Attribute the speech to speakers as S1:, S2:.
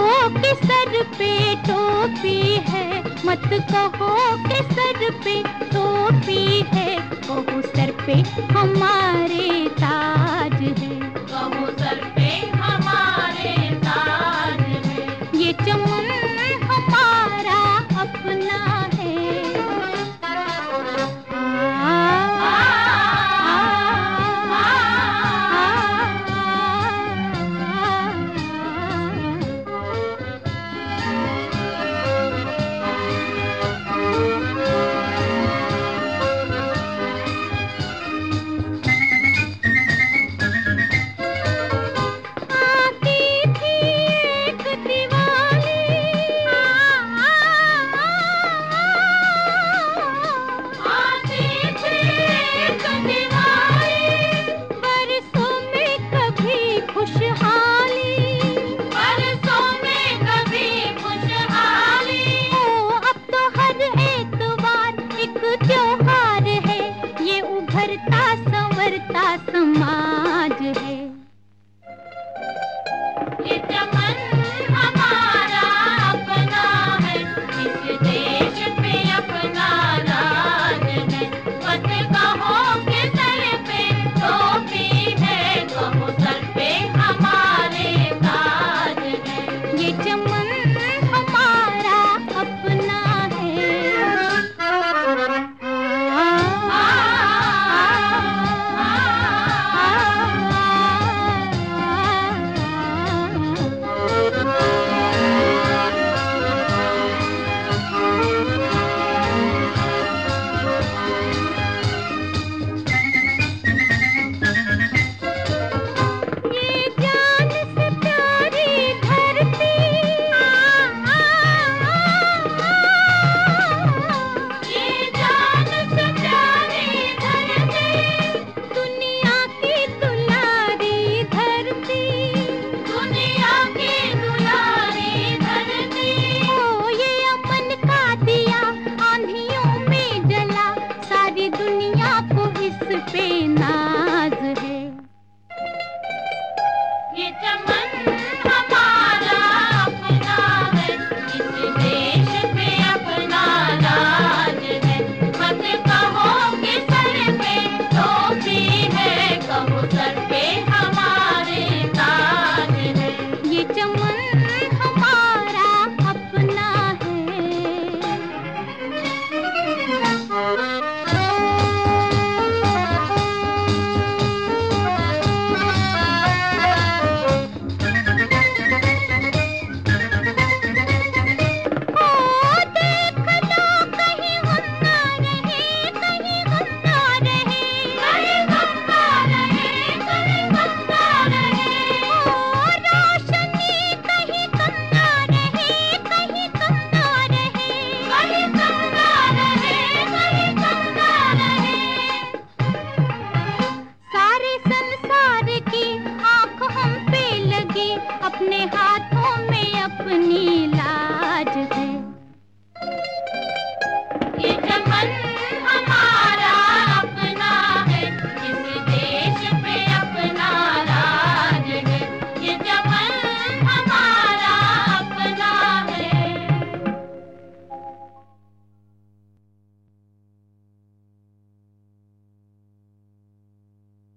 S1: कि सर पे टोपी है, मत कहो कि सर पे टोपी है, कहो सर पे हमारे ताज है,
S2: कहो सर पे हमारे ताज है।
S1: ये चमन हमारा अपना है। संवरता समाज है।
S2: ये चमन हमारा अपना है, इस देश पे अपना राज है। मत कहो कि सर पे टोपी है, कहो सर पे हमारे ताज है।
S1: ये चमन